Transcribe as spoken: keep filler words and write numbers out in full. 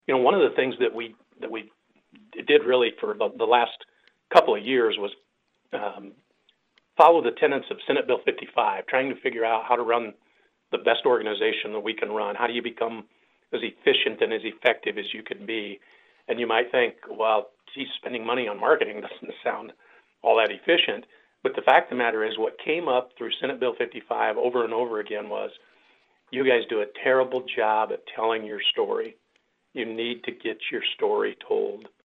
you know, one of the things that we that we did really for the, the last couple of years was um, follow the tenets of Senate Bill fifty-five, trying to figure out how to run the best organization that we can run. How do you become as efficient and as effective as you can be? And you might think, well, geez, spending money on marketing doesn't sound all that efficient. But the fact of the matter is, what came up through Senate Bill fifty-five over and over again was, you guys do a terrible job at telling your story. You need to get your story told.